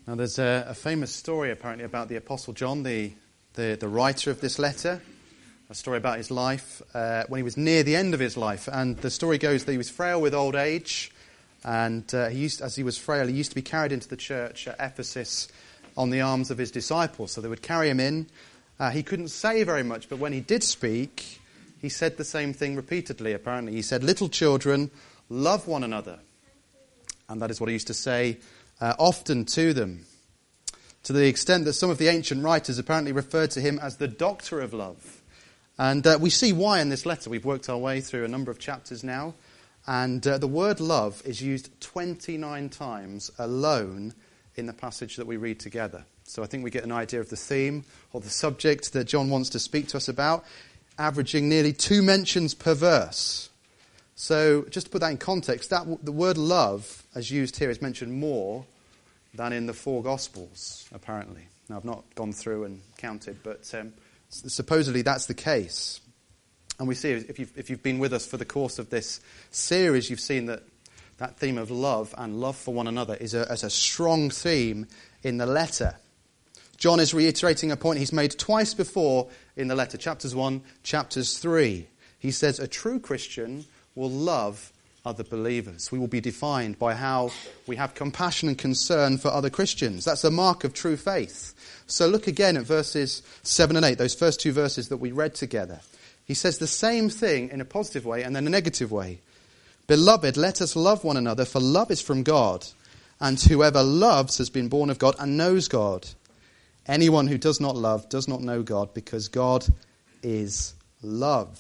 Now, there's a famous story apparently about the Apostle John, the writer of this letter, a story about his life when he was near the end of his life. And the story goes that he was frail with old age, and as he was frail, he used to be carried into the church at Ephesus on the arms of his disciples. So they would carry him in. He couldn't say very much, but when he did speak, he said the same thing repeatedly, apparently. He said, "Little children, love one another." And that is what he used to say often to them, to the extent that some of the ancient writers apparently referred to him as the doctor of love. And we see why in this letter. We've worked our way through a number of chapters now, and the word love is used 29 times alone in the passage that we read together. So I think we get an idea of the theme or the subject that John wants to speak to us about, averaging nearly 2 mentions per verse. So just to put that in context, the word love, as used here, is mentioned more than in the 4 Gospels, apparently. Now, I've not gone through and counted, but supposedly that's the case. And we see, if you've been with us for the course of this series, you've seen that theme of love and love for one another is a strong theme in the letter. John is reiterating a point he's made twice before in the letter, chapters 1, chapters 3. He says a true Christian will love other believers. We will be defined by how we have compassion and concern for other Christians. That's a mark of true faith. So look again at verses 7 and 8, those first 2 verses that we read together. He says the same thing in a positive way and then a negative way. "Beloved, let us love one another, for love is from God, and whoever loves has been born of God and knows God. Anyone who does not love does not know God, because God is love."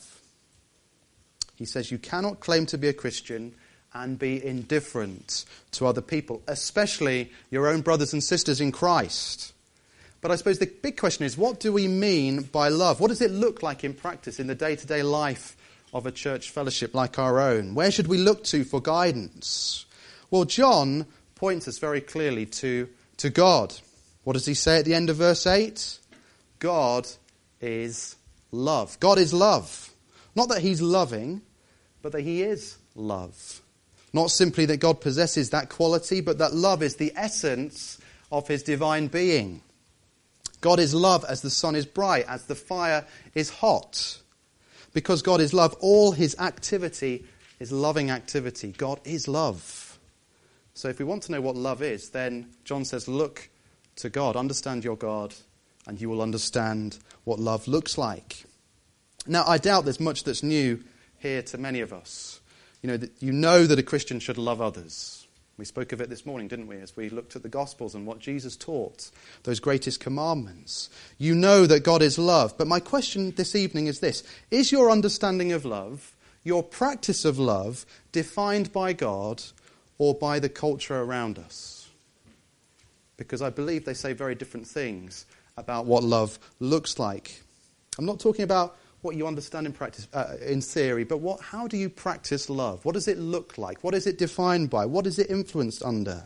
He says you cannot claim to be a Christian and be indifferent to other people, especially your own brothers and sisters in Christ. But I suppose the big question is, what do we mean by love? What does it look like in practice in the day-to-day life of a church fellowship like our own? Where should we look to for guidance? Well, John points us very clearly to God. What does he say at the end of verse 8? God is love. God is love. Not that he's loving, but that he is love. Not simply that God possesses that quality, but that love is the essence of his divine being. God is love as the sun is bright, as the fire is hot. Because God is love, all his activity is loving activity. God is love. So if we want to know what love is, then John says, look to God, understand your God, and you will understand what love looks like. Now, I doubt there's much that's new here to many of us. You know that a Christian should love others. We spoke of it this morning, didn't we, as we looked at the Gospels and what Jesus taught, those greatest commandments. You know that God is love. But my question this evening is this: is your understanding of love, your practice of love, defined by God or by the culture around us? Because I believe they say very different things about what love looks like. I'm not talking about what you understand in practice, in theory, but how do you practice love? What does it look like? What is it defined by? What is it influenced under?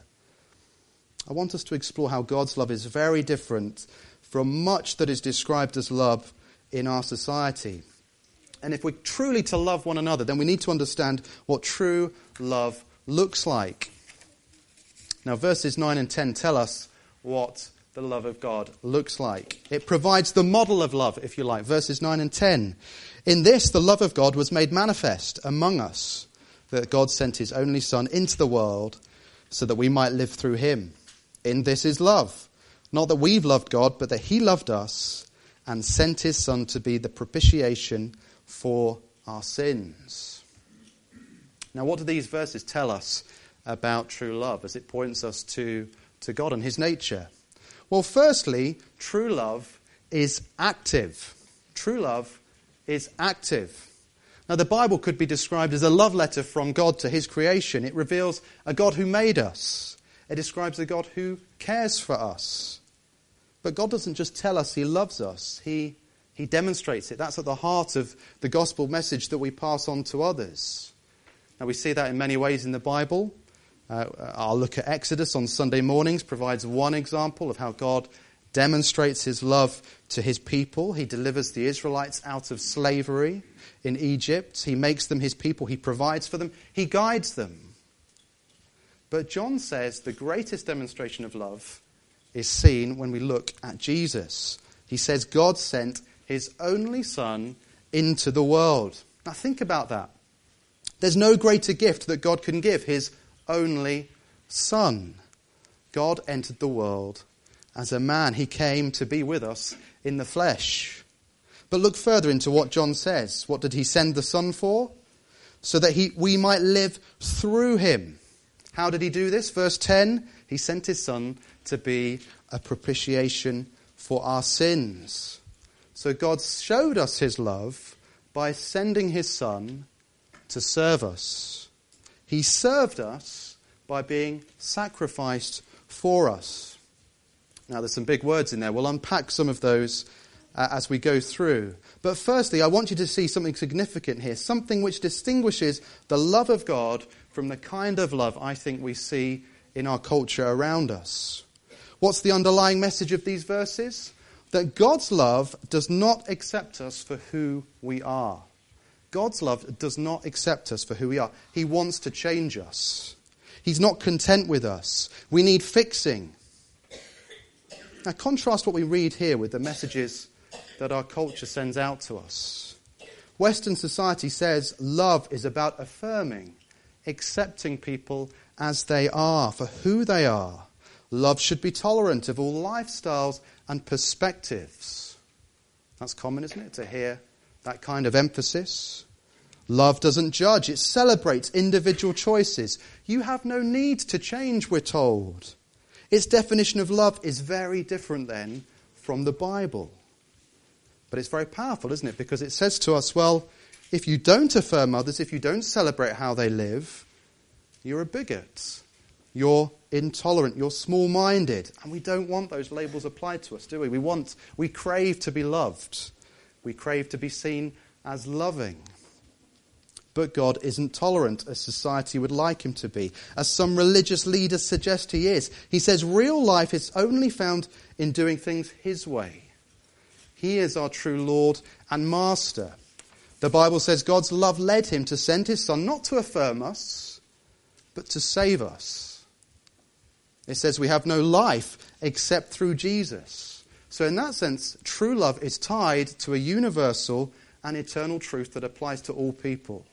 I want us to explore how God's love is very different from much that is described as love in our society. And if we're truly to love one another, then we need to understand what true love looks like. Now, verses 9 and 10 tell us what the love of God looks like. It provides the model of love, if you like. Verses 9 and 10. "In this, the love of God was made manifest among us, that God sent his only Son into the world so that we might live through him. In this is love. Not that we've loved God, but that he loved us and sent his Son to be the propitiation for our sins." Now, what do these verses tell us about true love as it points us to God and his nature? Well, firstly, true love is active. True love is active. Now, the Bible could be described as a love letter from God to his creation. It reveals a God who made us. It describes a God who cares for us. But God doesn't just tell us he loves us. He demonstrates it. That's at the heart of the gospel message that we pass on to others. Now, we see that in many ways in the Bible. I'll look at Exodus on Sunday mornings, provides one example of how God demonstrates his love to his people. He delivers the Israelites out of slavery in Egypt. He makes them his people. He provides for them. He guides them. But John says the greatest demonstration of love is seen when we look at Jesus. He says God sent his only Son into the world. Now think about that. There's no greater gift that God can give, his only Son. God entered the world as a man. He came to be with us in the flesh. But look further into what John says. What did he send the Son for? So that we might live through him. How did he do this? Verse 10, he sent his Son to be a propitiation for our sins. So God showed us his love by sending his Son to serve us. He served us by being sacrificed for us. Now there's some big words in there. We'll unpack some of those as we go through. But firstly, I want you to see something significant here, something which distinguishes the love of God from the kind of love I think we see in our culture around us. What's the underlying message of these verses? That God's love does not accept us for who we are. God's love does not accept us for who we are. He wants to change us. He's not content with us. We need fixing. Now contrast what we read here with the messages that our culture sends out to us. Western society says love is about affirming, accepting people as they are, for who they are. Love should be tolerant of all lifestyles and perspectives. That's common, isn't it, to hear that kind of emphasis? Love doesn't judge, it celebrates individual choices. You have no need to change, we're told. Its definition of love is very different then from the Bible. But it's very powerful, isn't it? Because it says to us, well, if you don't affirm others, if you don't celebrate how they live, you're a bigot. You're intolerant. You're small-minded. And we don't want those labels applied to us, do we? We crave to be loved. We crave to be seen as loving. But God isn't tolerant as society would like him to be, as some religious leaders suggest he is. He says real life is only found in doing things his way. He is our true Lord and Master. The Bible says God's love led him to send his Son, not to affirm us, but to save us. It says we have no life except through Jesus. So in that sense, true love is tied to a universal and eternal truth that applies to all people.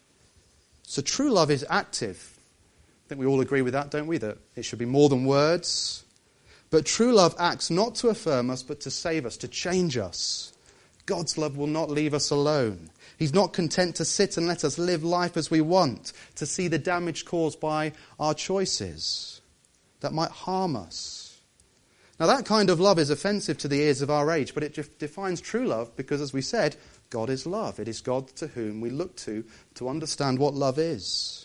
So true love is active. I think we all agree with that, don't we? That it should be more than words. But true love acts not to affirm us, but to save us, to change us. God's love will not leave us alone. He's not content to sit and let us live life as we want, to see the damage caused by our choices that might harm us. Now that kind of love is offensive to the ears of our age, but it defines true love because, as we said, God is love. It is God to whom we look to understand what love is.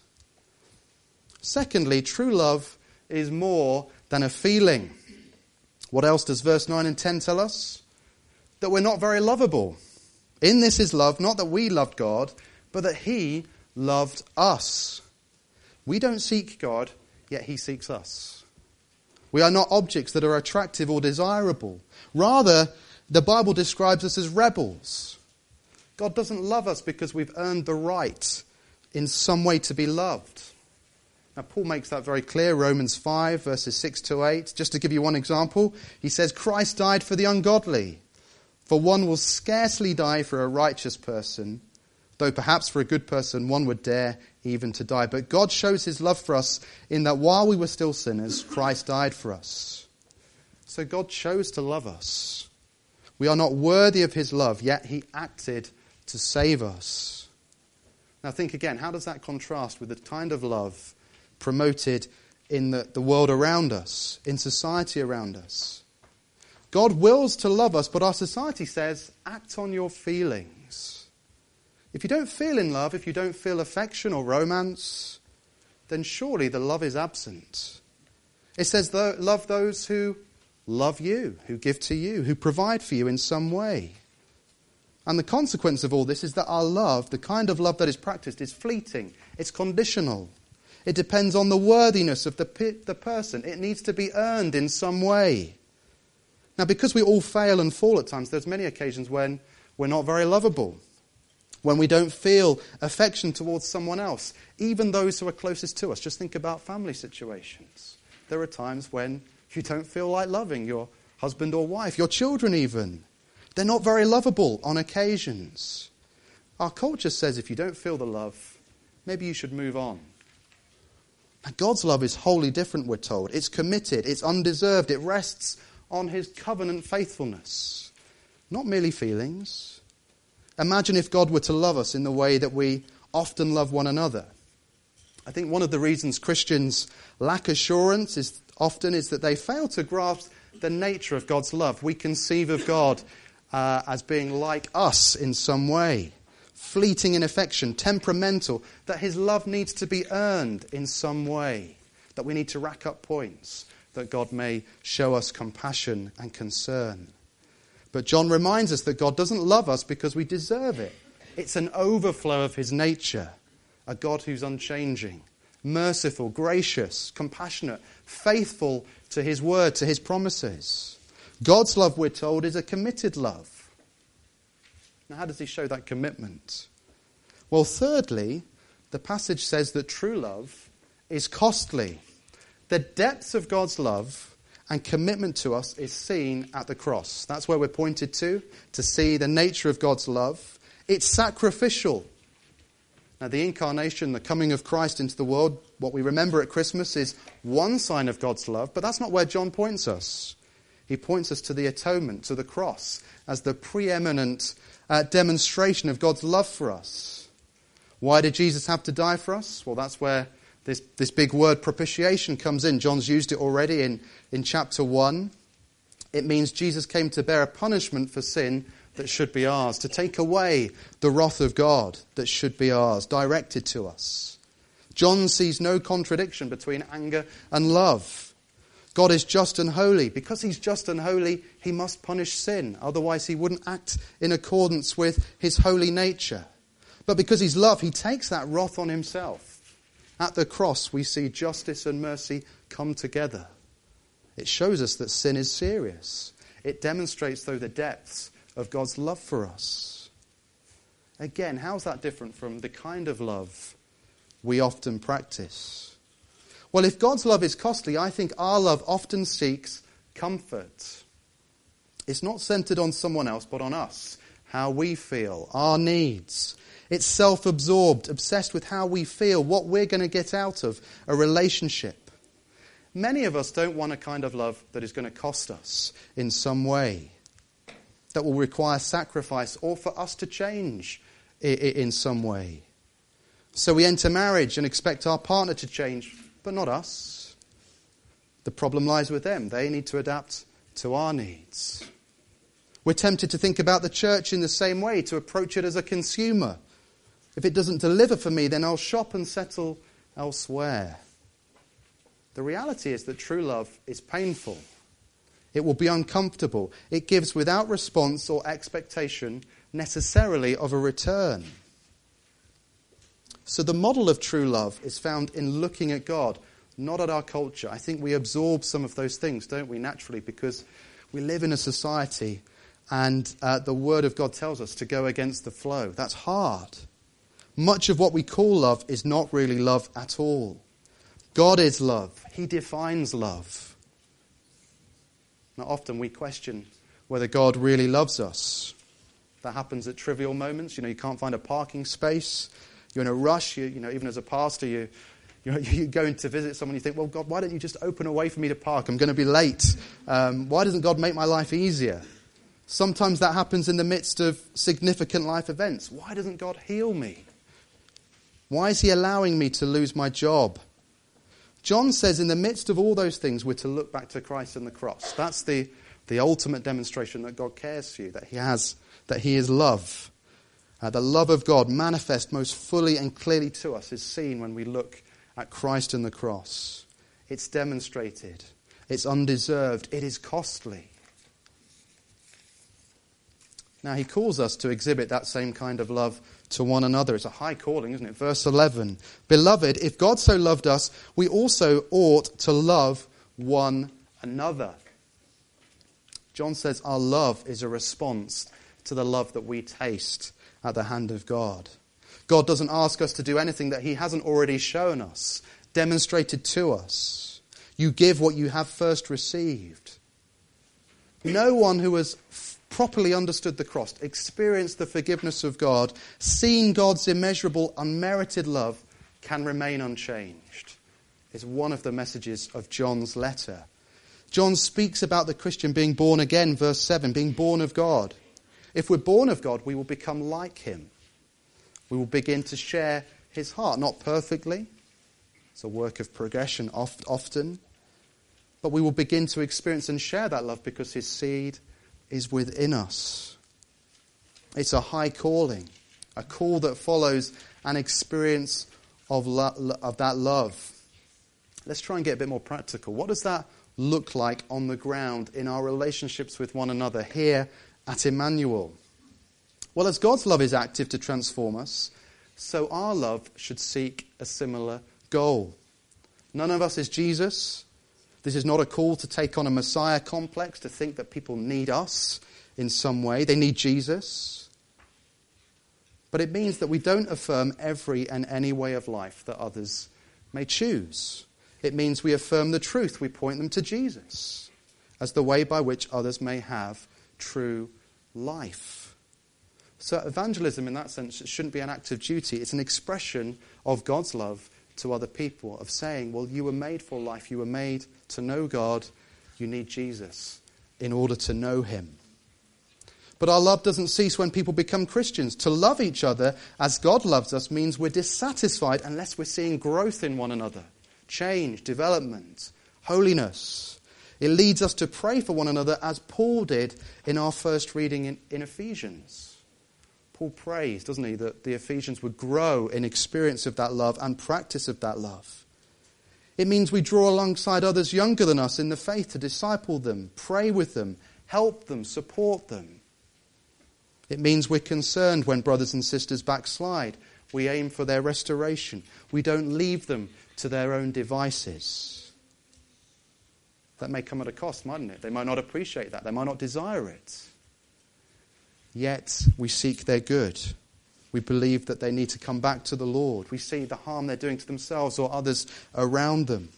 Secondly, true love is more than a feeling. What else does verse 9 and 10 tell us? That we're not very lovable. In this is love, not that we loved God, but that he loved us. We don't seek God, yet he seeks us. We are not objects that are attractive or desirable. Rather, the Bible describes us as rebels. God doesn't love us because we've earned the right in some way to be loved. Now, Paul makes that very clear, Romans 5, verses 6 to 8. Just to give you one example, he says, Christ died for the ungodly. For one will scarcely die for a righteous person, though perhaps for a good person one would dare even to die. But God shows his love for us in that while we were still sinners, Christ died for us. So God chose to love us. We are not worthy of his love, yet he acted to save us. Now think again, how does that contrast with the kind of love promoted in the world around us, in society around us? God wills to love us, but our society says, act on your feelings. If you don't feel in love, if you don't feel affection or romance, then surely the love is absent. It says, love those who love you, who give to you, who provide for you in some way. And the consequence of all this is that our love, the kind of love that is practiced, is fleeting. It's conditional. It depends on the worthiness of the person. It needs to be earned in some way. Now, because we all fail and fall at times, there's many occasions when we're not very lovable, when we don't feel affection towards someone else, even those who are closest to us. Just think about family situations. There are times when you don't feel like loving your husband or wife, your children even. They're not very lovable on occasions. Our culture says if you don't feel the love, maybe you should move on. And God's love is wholly different, we're told. It's committed, it's undeserved, it rests on his covenant faithfulness. Not merely feelings. Imagine if God were to love us in the way that we often love one another. I think one of the reasons Christians lack assurance is that they fail to grasp the nature of God's love. We conceive of God as being like us in some way, fleeting in affection, temperamental, that his love needs to be earned in some way, that we need to rack up points, that God may show us compassion and concern. But John reminds us that God doesn't love us because we deserve it. It's an overflow of his nature, a God who's unchanging, merciful, gracious, compassionate, faithful to his word, to his promises. God's love, we're told, is a committed love. Now, how does he show that commitment? Well, thirdly, the passage says that true love is costly. The depths of God's love and commitment to us is seen at the cross. That's where we're pointed to see the nature of God's love. It's sacrificial. Now, the incarnation, the coming of Christ into the world, what we remember at Christmas is one sign of God's love, but that's not where John points us. He points us to the atonement, to the cross, as the preeminent demonstration of God's love for us. Why did Jesus have to die for us? Well, that's where this big word propitiation comes in. John's used it already in chapter 1. It means Jesus came to bear a punishment for sin that should be ours, to take away the wrath of God that should be ours, directed to us. John sees no contradiction between anger and love. God is just and holy. Because he's just and holy, he must punish sin. Otherwise, he wouldn't act in accordance with his holy nature. But because he's love, he takes that wrath on himself. At the cross, we see justice and mercy come together. It shows us that sin is serious. It demonstrates, though, the depths of God's love for us. Again, how's that different from the kind of love we often practice? Well, if God's love is costly, I think our love often seeks comfort. It's not centered on someone else, but on us, how we feel, our needs. It's self-absorbed, obsessed with how we feel, what we're going to get out of a relationship. Many of us don't want a kind of love that is going to cost us in some way, that will require sacrifice or for us to change in some way. So we enter marriage and expect our partner to change, but not us. The problem lies with them. They need to adapt to our needs. We're tempted to think about the church in the same way, to approach it as a consumer. If it doesn't deliver for me, then I'll shop and settle elsewhere. The reality is that true love is painful. It will be uncomfortable. It gives without response or expectation necessarily of a return. So the model of true love is found in looking at God, not at our culture. I think we absorb some of those things, don't we, naturally, because we live in a society and the Word of God tells us to go against the flow. That's hard. Much of what we call love is not really love at all. God is love. He defines love. Now, often we question whether God really loves us. That happens at trivial moments. You can't find a parking space. You're in a rush. Even as a pastor, you go in to visit someone. You think, well, God, why don't you just open a way for me to park? I'm going to be late. Why doesn't God make my life easier? Sometimes that happens in the midst of significant life events. Why doesn't God heal me? Why is he allowing me to lose my job? John says in the midst of all those things, we're to look back to Christ and the cross. That's the ultimate demonstration that God cares for you, that he is love. The love of God manifest most fully and clearly to us is seen when we look at Christ and the cross. It's demonstrated. It's undeserved. It is costly. Now, he calls us to exhibit that same kind of love to one another. It's a high calling, isn't it? Verse 11. Beloved, if God so loved us, we also ought to love one another. John says our love is a response to the love that we taste at the hand of God. God doesn't ask us to do anything that he hasn't already shown us, demonstrated to us. You give what you have first received. No one who has properly understood the cross, experienced the forgiveness of God, seen God's immeasurable, unmerited love, can remain unchanged. It's one of the messages of John's letter. John speaks about the Christian being born again, verse 7, being born of God. If we're born of God, we will become like him. We will begin to share his heart, not perfectly. It's a work of progression often. But we will begin to experience and share that love because his seed is within us. It's a high calling, a call that follows an experience of that love. Let's try and get a bit more practical. What does that look like on the ground in our relationships with one another here at Emmanuel? Well, as God's love is active to transform us, so our love should seek a similar goal. None of us is Jesus. This is not a call to take on a Messiah complex, to think that people need us in some way. They need Jesus. But it means that we don't affirm every and any way of life that others may choose. It means we affirm the truth. We point them to Jesus as the way by which others may have true life. So evangelism in that sense shouldn't be an act of duty. It's an expression of God's love to other people, of saying, well, you were made for life. You were made to know God. You need Jesus in order to know him. But our love doesn't cease when people become Christians. To love each other as God loves us means we're dissatisfied unless we're seeing growth in one another. Change, development, holiness. It leads us to pray for one another as Paul did in our first reading in Ephesians. Paul prays, doesn't he, that the Ephesians would grow in experience of that love and practice of that love. It means we draw alongside others younger than us in the faith to disciple them, pray with them, help them, support them. It means we're concerned when brothers and sisters backslide. We aim for their restoration. We don't leave them to their own devices. That may come at a cost, mightn't it? They might not appreciate that. They might not desire it. Yet we seek their good. We believe that they need to come back to the Lord. We see the harm they're doing to themselves or others around them.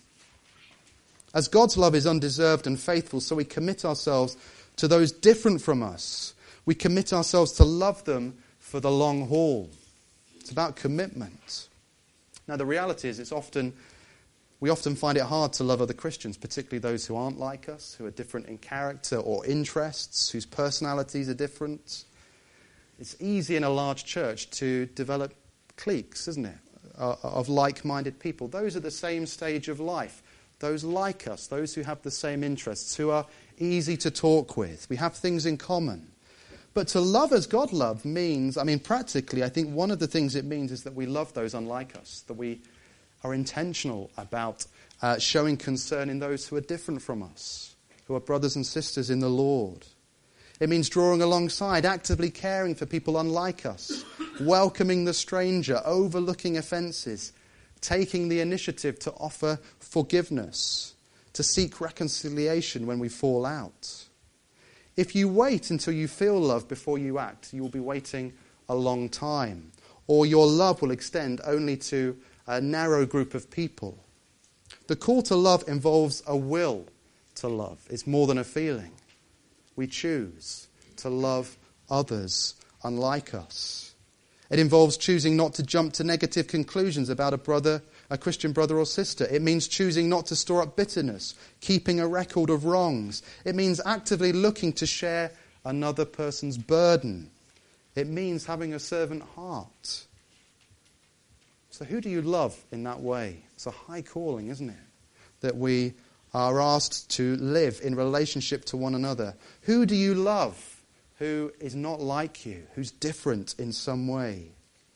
As God's love is undeserved and faithful, so we commit ourselves to those different from us. We commit ourselves to love them for the long haul. It's about commitment. Now the reality is we often find it hard to love other Christians, particularly those who aren't like us, who are different in character or interests, whose personalities are different. It's easy in a large church to develop cliques, isn't it, of like-minded people. Those are the same stage of life. Those like us, those who have the same interests, who are easy to talk with. We have things in common. But to love as God loved means, practically, I think one of the things it means is that we love those unlike us, that we are intentional about showing concern in those who are different from us, who are brothers and sisters in the Lord. It means drawing alongside, actively caring for people unlike us, welcoming the stranger, overlooking offences, taking the initiative to offer forgiveness, to seek reconciliation when we fall out. If you wait until you feel love before you act, you will be waiting a long time, or your love will extend only to a narrow group of people. The call to love involves a will to love. It's more than a feeling. We choose to love others unlike us. It involves choosing not to jump to negative conclusions about a Christian brother or sister. It means choosing not to store up bitterness, keeping a record of wrongs. It means actively looking to share another person's burden. It means having a servant heart. So who do you love in that way? It's a high calling, isn't it? That we are asked to live in relationship to one another. Who do you love who is not like you, who's different in some way?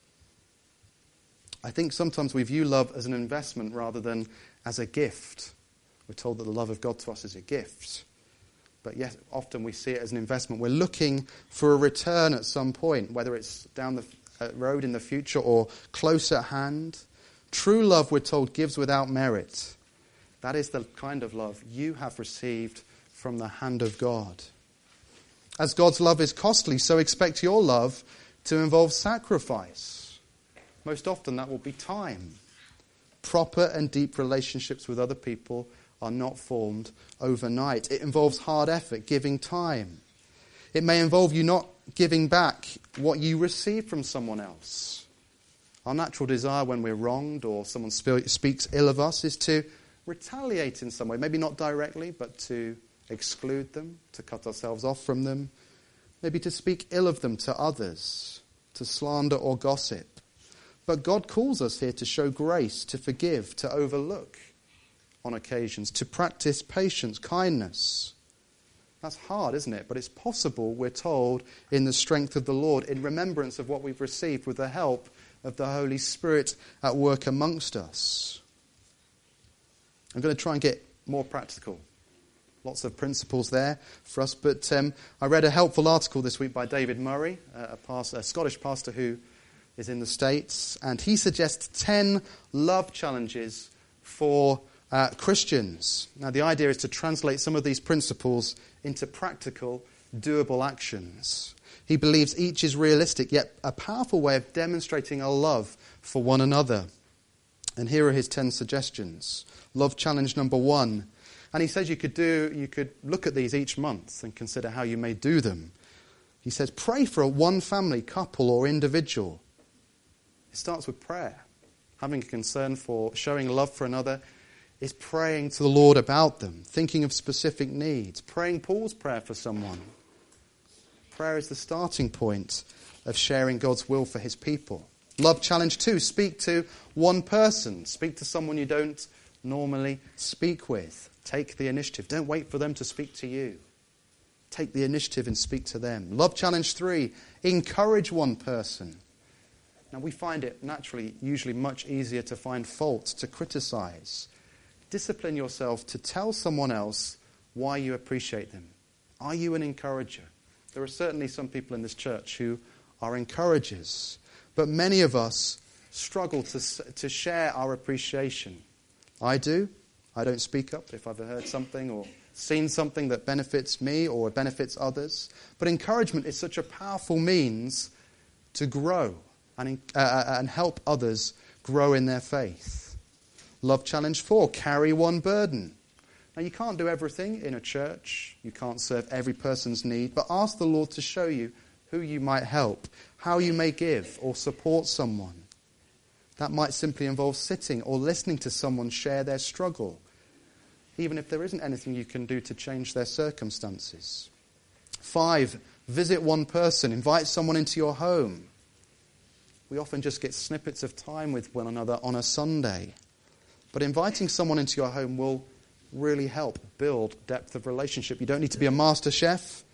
I think sometimes we view love as an investment rather than as a gift. We're told that the love of God to us is a gift. But yet often we see it as an investment. We're looking for a return at some point, whether it's down the road in the future or close at hand. True love, we're told, gives without merit. That is the kind of love you have received from the hand of God. As God's love is costly, so expect your love to involve sacrifice. Most often that will be time. Proper and deep relationships with other people are not formed overnight. It involves hard effort, giving time. It may involve you not giving back what you received from someone else. Our natural desire when we're wronged or someone speaks ill of us is to retaliate in some way. Maybe not directly, but to exclude them, to cut ourselves off from them. Maybe to speak ill of them to others, to slander or gossip. But God calls us here to show grace, to forgive, to overlook on occasions, to practice patience, kindness. That's hard, isn't it? But it's possible, we're told, in the strength of the Lord, in remembrance of what we've received with the help of the Holy Spirit at work amongst us. I'm going to try and get more practical. Lots of principles there for us. But I read a helpful article this week by David Murray, a Scottish pastor who is in the States. And he suggests 10 love challenges for Christians. Now, the idea is to translate some of these principles into practical, doable actions. He believes each is realistic, yet a powerful way of demonstrating our love for one another. And here are his 10 suggestions. Love challenge number 1. And he says you could look at these each month and consider how you may do them. He says, pray for one family, couple, or individual. It starts with prayer. Having a concern for showing love for another is praying to the Lord about them, thinking of specific needs, praying Paul's prayer for someone. Prayer is the starting point of sharing God's will for his people. Love challenge 2, speak to one person. Speak to someone you don't normally speak with. Take the initiative. Don't wait for them to speak to you. Take the initiative and speak to them. Love challenge 3, encourage one person. Now we find it naturally, usually much easier to find fault, to criticize. Discipline yourself to tell someone else why you appreciate them. Are you an encourager? There are certainly some people in this church who are encouragers, but many of us struggle to share our appreciation. I do. I don't speak up if I've heard something or seen something that benefits me or benefits others. But encouragement is such a powerful means to grow and help others grow in their faith. Love challenge 4, carry one burden. Now you can't do everything in a church. You can't serve every person's need. But ask the Lord to show you who you might help, how you may give or support someone. That might simply involve sitting or listening to someone share their struggle, even if there isn't anything you can do to change their circumstances. 5, visit one person. Invite someone into your home. We often just get snippets of time with one another on a Sunday. But inviting someone into your home will really help build depth of relationship. You don't need to be a master chef.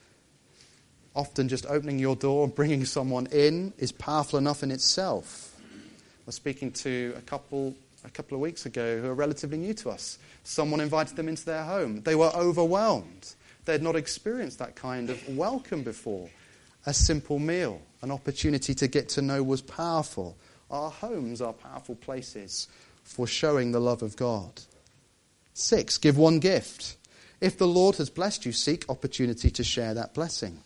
Often just opening your door and bringing someone in is powerful enough in itself. I was speaking to a couple of weeks ago who are relatively new to us. Someone invited them into their home. They were overwhelmed. They had not experienced that kind of welcome before. A simple meal, an opportunity to get to know was powerful. Our homes are powerful places for showing the love of God. 6, give one gift. If the Lord has blessed you, seek opportunity to share that blessing.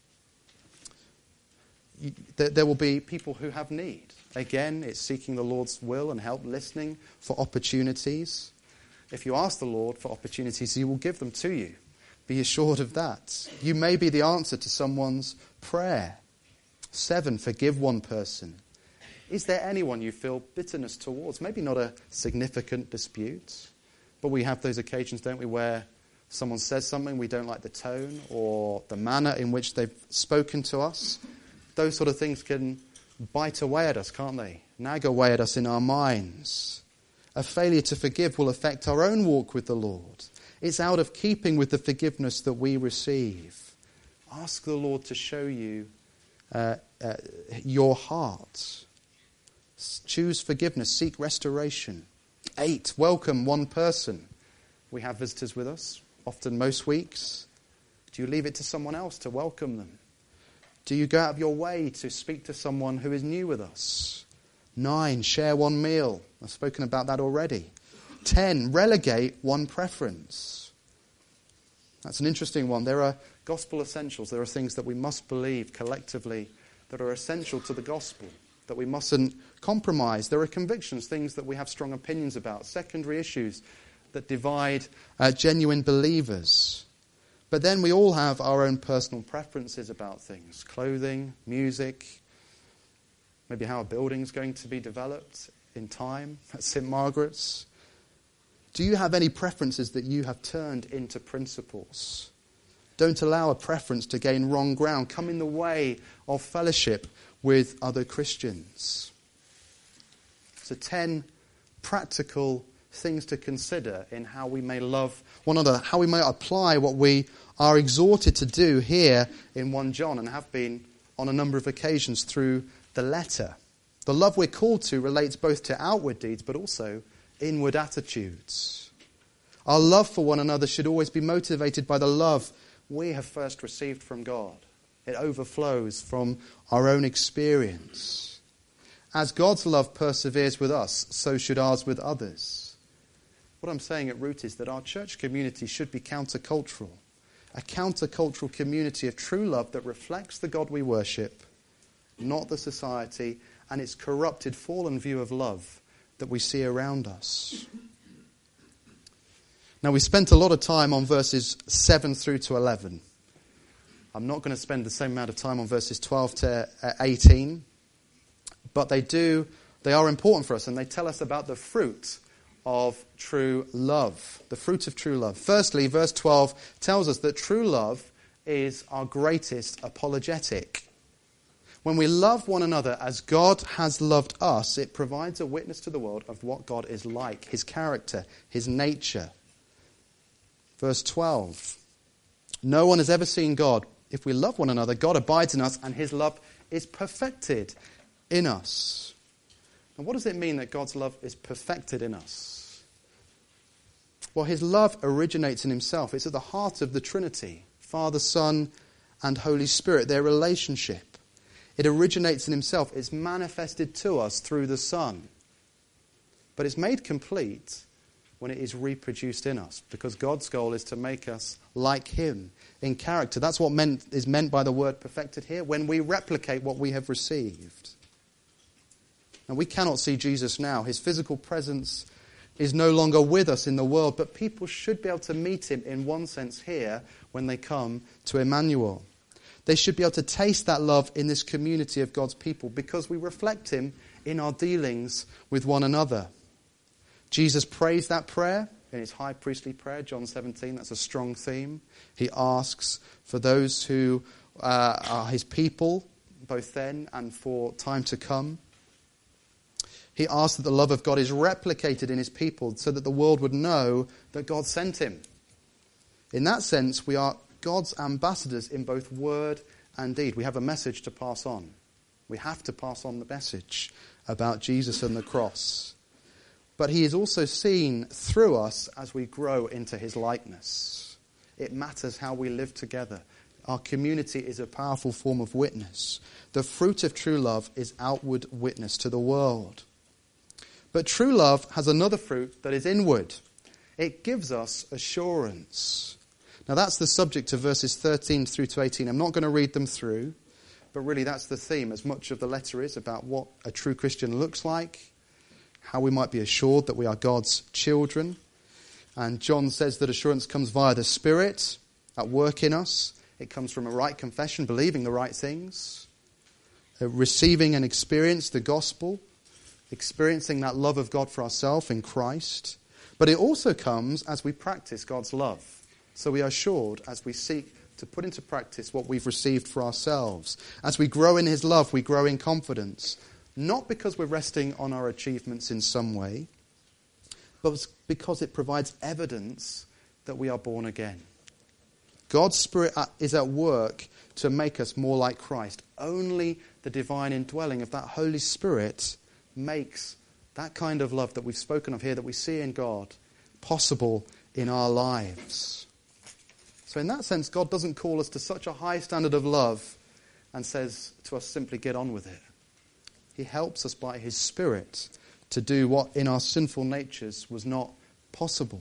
There will be people who have need. Again, it's seeking the Lord's will and help, listening for opportunities. If you ask the Lord for opportunities, He will give them to you. Be assured of that. You may be the answer to someone's prayer. 7, forgive one person. Is there anyone you feel bitterness towards? Maybe not a significant dispute, but we have those occasions, don't we, where someone says something, we don't like the tone or the manner in which they've spoken to us. Those sort of things can bite away at us, can't they? Nag away at us in our minds. A failure to forgive will affect our own walk with the Lord. It's out of keeping with the forgiveness that we receive. Ask the Lord to show you your heart. Choose forgiveness. Seek restoration. 8, welcome one person. We have visitors with us, often most weeks. Do you leave it to someone else to welcome them? Do you go out of your way to speak to someone who is new with us? 9, share one meal. I've spoken about that already. 10, relegate one preference. That's an interesting one. There are gospel essentials. There are things that we must believe collectively that are essential to the gospel, that we mustn't compromise. There are convictions, things that we have strong opinions about, secondary issues that divide genuine believers. But then we all have our own personal preferences about things. Clothing, music, maybe how a building's going to be developed in time at St. Margaret's. Do you have any preferences that you have turned into principles? Don't allow a preference to gain wrong ground. Come in the way of fellowship with other Christians. So 10 practical things to consider in how we may love one another, how we may apply what we are exhorted to do here in 1 John and have been on a number of occasions through the letter. The love we're called to relates both to outward deeds but also inward attitudes. Our love for one another should always be motivated by the love we have first received from God. It overflows from our own experience. As God's love perseveres with us, so should ours with others. What I'm saying at root is that our church community should be countercultural. A countercultural community of true love that reflects the God we worship, not the society and its corrupted, fallen view of love that we see around us. Now, we spent a lot of time on verses 7 through to 11. I'm not going to spend the same amount of time on verses 12 to 18, but they are important for us, and they tell us about the fruit of true love. The fruit of true love. Firstly, verse 12 tells us that true love is our greatest apologetic. When we love one another as God has loved us, it provides a witness to the world of what God is like, his character, his nature. Verse 12. No one has ever seen God. If we love one another, God abides in us and his love is perfected in us. And what does it mean that God's love is perfected in us? Well, his love originates in himself. It's at the heart of the Trinity, Father, Son, and Holy Spirit, their relationship. It originates in himself. It's manifested to us through the Son. But it's made complete when it is reproduced in us, because God's goal is to make us like him in character. That's what is meant by the word perfected here, when we replicate what we have received. Now, we cannot see Jesus now. His physical presence is no longer with us in the world, but people should be able to meet him in one sense here when they come to Emmanuel. They should be able to taste that love in this community of God's people because we reflect him in our dealings with one another. Jesus prays that prayer in his high priestly prayer, John 17. That's a strong theme. He asks for those who are his people, both then and for time to come. He asks that the love of God is replicated in his people so that the world would know that God sent him. In that sense, we are God's ambassadors in both word and deed. We have a message to pass on. We have to pass on the message about Jesus and the cross. But he is also seen through us as we grow into his likeness. It matters how we live together. Our community is a powerful form of witness. The fruit of true love is outward witness to the world. But true love has another fruit that is inward. It gives us assurance. Now that's the subject of verses 13 through to 18. I'm not going to read them through, but really that's the theme, as much of the letter is about what a true Christian looks like, how we might be assured that we are God's children. And John says that assurance comes via the Spirit at work in us. It comes from a right confession, believing the right things, receiving and experience the gospel, experiencing that love of God for ourselves in Christ. But it also comes as we practice God's love. So we are assured as we seek to put into practice what we've received for ourselves. As we grow in his love, we grow in confidence. Not because we're resting on our achievements in some way, but because it provides evidence that we are born again. God's Spirit is at work to make us more like Christ. Only the divine indwelling of that Holy Spirit makes that kind of love that we've spoken of here, that we see in God, possible in our lives. So in that sense, God doesn't call us to such a high standard of love and says to us simply get on with it. He helps us by his Spirit to do what in our sinful natures was not possible.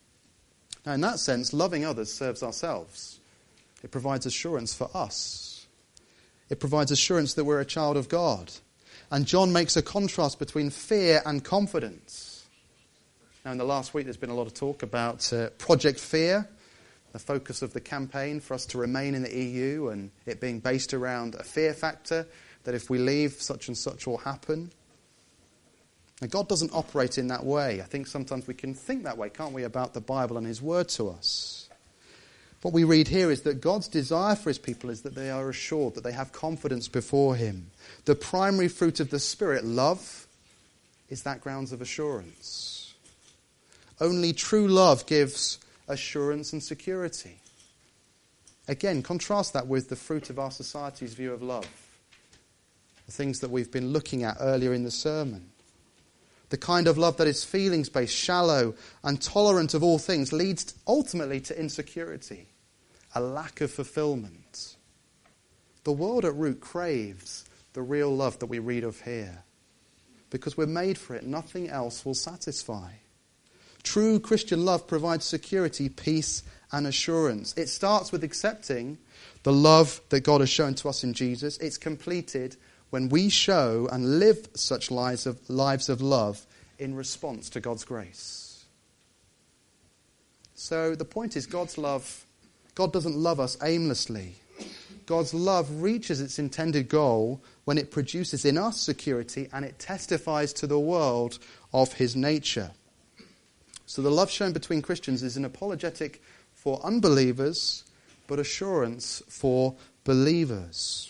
Now in that sense, loving others serves ourselves. It provides assurance for us. It provides assurance that we're a child of God. And John makes a contrast between fear and confidence. Now, in the last week, there's been a lot of talk about Project Fear, the focus of the campaign for us to remain in the EU, and it being based around a fear factor, that if we leave, such and such will happen. Now, God doesn't operate in that way. I think sometimes we can think that way, can't we, about the Bible and his word to us. What we read here is that God's desire for his people is that they are assured, that they have confidence before him. The primary fruit of the Spirit, love, is that grounds of assurance. Only true love gives assurance and security. Again, contrast that with the fruit of our society's view of love. The things that we've been looking at earlier in the sermon. The kind of love that is feelings-based, shallow, and tolerant of all things leads ultimately to insecurity, a lack of fulfillment. The world at root craves the real love that we read of here. Because we're made for it, nothing else will satisfy. True Christian love provides security, peace, and assurance. It starts with accepting the love that God has shown to us in Jesus. It's completed when we show and live such lives of love in response to God's grace. So the point is, God doesn't love us aimlessly. God's love reaches its intended goal when it produces in us security and it testifies to the world of his nature. So the love shown between Christians is an apologetic for unbelievers, but assurance for believers.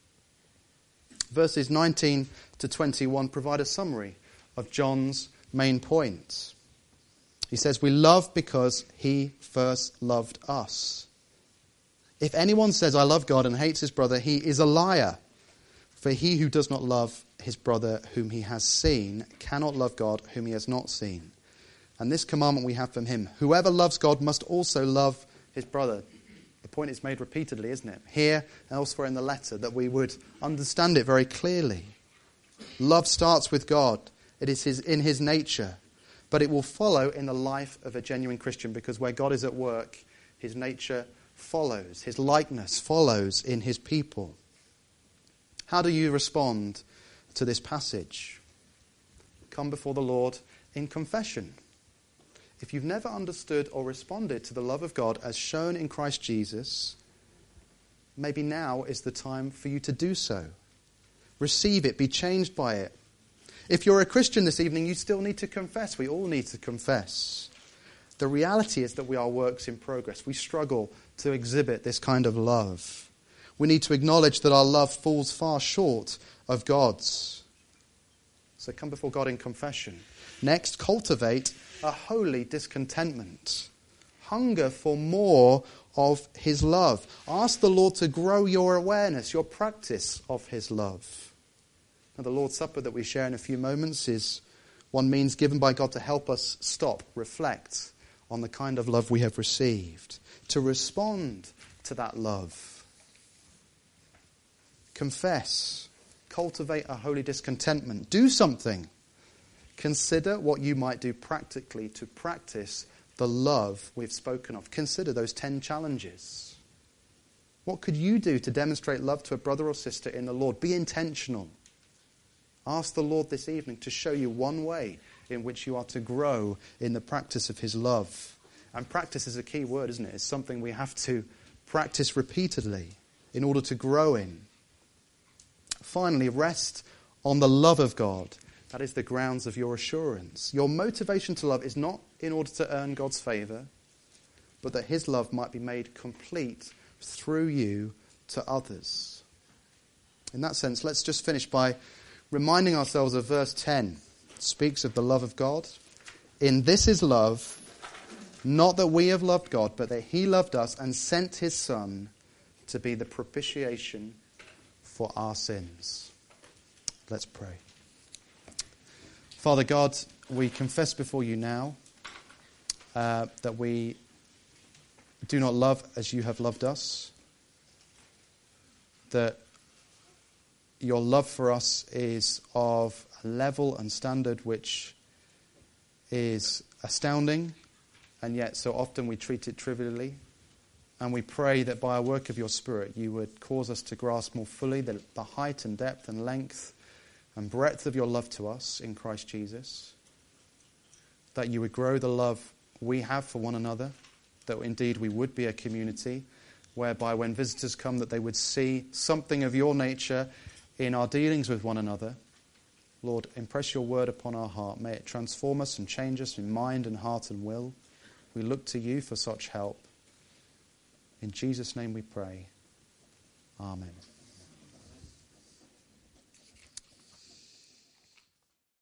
Verses 19 to 21 provide a summary of John's main point. He says, "We love because he first loved us. If anyone says, 'I love God,' and hates his brother, he is a liar. For he who does not love his brother whom he has seen cannot love God whom he has not seen. And this commandment we have from him: whoever loves God must also love his brother." The point is made repeatedly, isn't it? Here and elsewhere in the letter, that we would understand it very clearly. Love starts with God. It is in his nature. But it will follow in the life of a genuine Christian, because where God is at work, his nature follows. His likeness follows in his people. How do you respond to this passage? Come before the Lord in confession. If you've never understood or responded to the love of God as shown in Christ Jesus, maybe now is the time for you to do so. Receive it, be changed by it. If you're a Christian this evening, you still need to confess. We all need to confess. The reality is that we are works in progress. We struggle to exhibit this kind of love. We need to acknowledge that our love falls far short of God's. So come before God in confession. Next, cultivate a holy discontentment. Hunger for more of his love. Ask the Lord to grow your awareness, your practice of his love. Now, the Lord's Supper that we share in a few moments is one means given by God to help us stop, reflect on the kind of love we have received, to respond to that love. Confess. Cultivate a holy discontentment. Do something. Consider what you might do practically to practice the love we've spoken of. Consider those 10 challenges. What could you do to demonstrate love to a brother or sister in the Lord? Be intentional. Ask the Lord this evening to show you one way in which you are to grow in the practice of his love. And practice is a key word, isn't it? It's something we have to practice repeatedly in order to grow in. Finally, rest on the love of God. That is the grounds of your assurance. Your motivation to love is not in order to earn God's favour, but that his love might be made complete through you to others. In that sense, let's just finish by reminding ourselves of verse 10. It speaks of the love of God. In this is love, not that we have loved God, but that he loved us and sent his Son to be the propitiation for our sins. Let's pray. Father God, we confess before you now that we do not love as you have loved us, that your love for us is of a level and standard which is astounding, and yet so often we treat it trivially. And we pray that by a work of your Spirit you would cause us to grasp more fully the height and depth and length and breadth of your love to us in Christ Jesus. that you would grow the love we have for one another, that indeed we would be a community whereby when visitors come that they would see something of your nature in our dealings with one another. Lord, impress your word upon our heart. May it transform us and change us in mind and heart and will. We look to you for such help. In Jesus' name we pray. Amen.